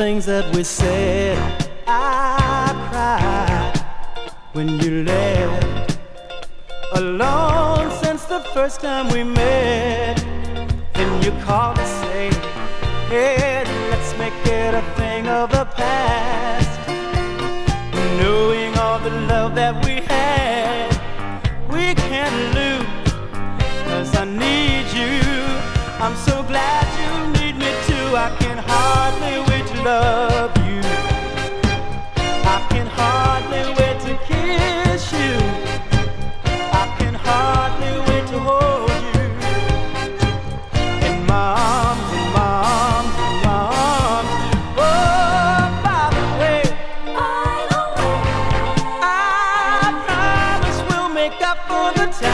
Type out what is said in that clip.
things that we said. I cried when you left, alone since the first time we met. Then you called to say, hey, let's make it a thing of the past. Knowing all the love that we had, we can't lose, 'cause I need you. I'm so glad you need me too. I can hardly wait to love you. I can hardly wait to kiss you. I can hardly wait to hold you in my arms, in my arms, in my arms. Oh, by the way, I promise we'll make up for the time